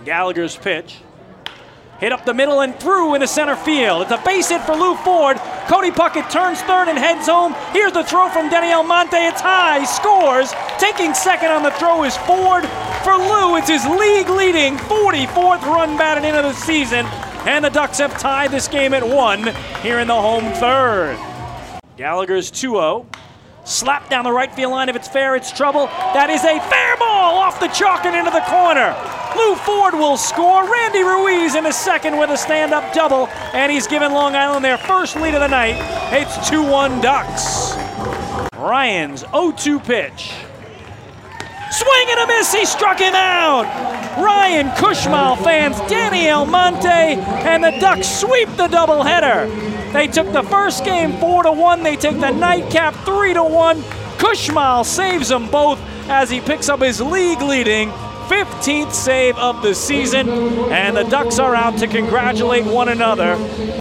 Gallagher's pitch. Hit up the middle and through into center field. It's a base hit for Lou Ford. Cody Puckett turns third and heads home. Here's the throw from Denny Almonte. It's high, scores. Taking second on the throw is Ford. For Lou, it's his league-leading 44th run batted into the season. And the Ducks have tied this game at 1 here in the home third. Gallagher's 2-0. Slap down the right field line. If it's fair, it's trouble. That is a fair ball off the chalk and into the corner. Lou Ford will score. Randy Ruiz in the second with a stand-up double, and he's given Long Island their first lead of the night. It's 2-1 Ducks. Ryan's 0-2 pitch. Swing and a miss, he struck him out. Ryan Kushmal fans Danny Almonte, and the Ducks sweep the doubleheader. They took the first game 4-1. They take the nightcap 3-1. Kushmal saves them both as he picks up his league-leading 15th save of the season, and the Ducks are out to congratulate one another.